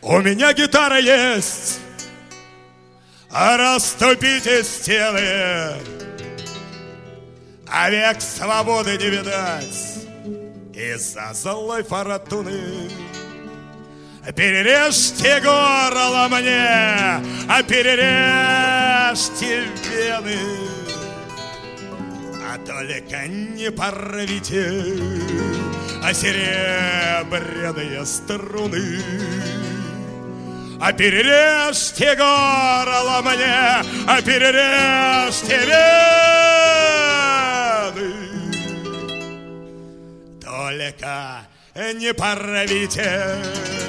У меня гитара есть, а расступите стены, а век свободы не видать из-за злой фортуны. Перережьте горло мне, а перережьте вены, а только не порвите серебряные струны. А перережьте горло мне, а перережьте вены, только не порвите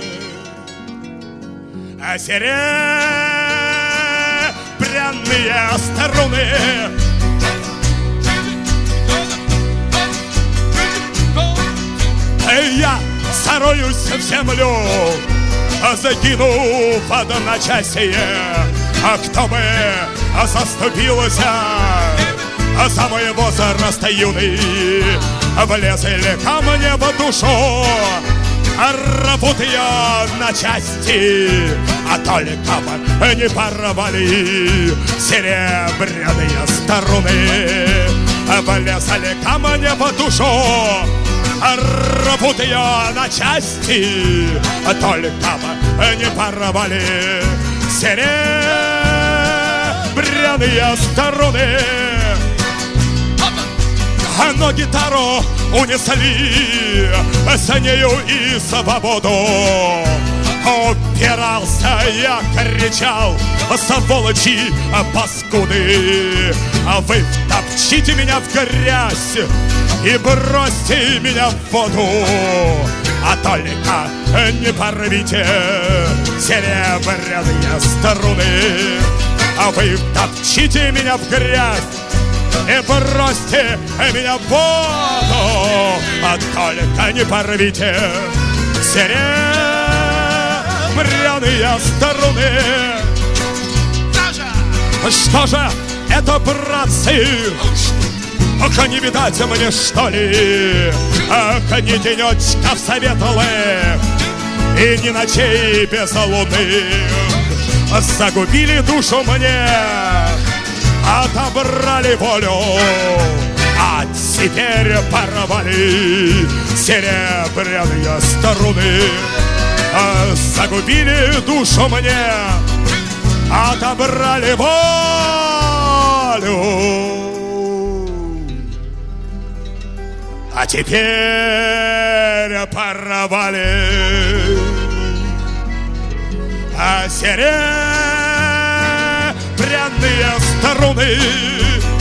серебряные струны. Я зароюсь в землю, закину в одночасье, кто бы заступился за мой возраст юный. Влезли ко мне в душу, рвут ее на части, а только бы не порвали серебряные струны. Влезли ко мне в душу, рвут ее на части, только бы не порвали серебряные струны. Но гитару унесли, за нею и свободу. Упирался я, кричал: сволочи, паскуды, вы втопчите меня в грязь и бросьте меня в воду, а только не порвите серебряные струны. Вы втопчите меня в грязь и бросьте меня в воду, а только не порвите серебряные струны. Что же это, братцы? Ах, не видать мне, что ли? Ах, не денечков светлых и не ночей безлунных. Загубили душу мне, отобрали волю, а теперь порвали серебряные струны. Загубили душу мне, отобрали волю, а теперь порвали серебряные струны.